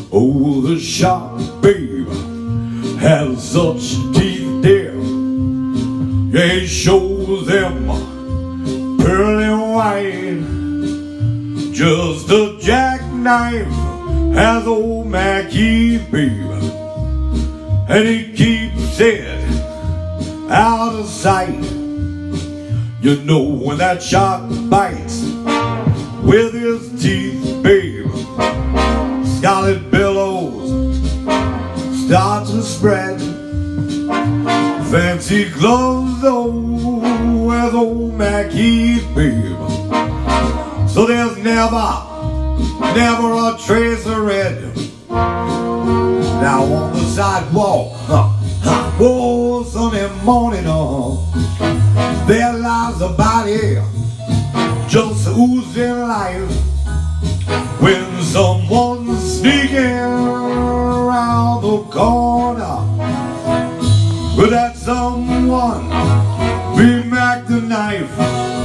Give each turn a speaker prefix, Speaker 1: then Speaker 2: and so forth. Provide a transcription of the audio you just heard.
Speaker 1: Oh, the shark, babe, has such teeth, dear. Yeah, he shows them pearly white. Just a jackknife has old Mackie, babe, and he keeps it out of sight. You know when that shark bites with his teeth, babe, scarlet billows start to spread. Fancy gloves, though, as old Mackie, babe, so there's never a trace of red. Now on the sidewalk, whoa, Sunday morning, there lies a body just oozing life. When someone's sneaking around the corner, with that someone be Mac the knife.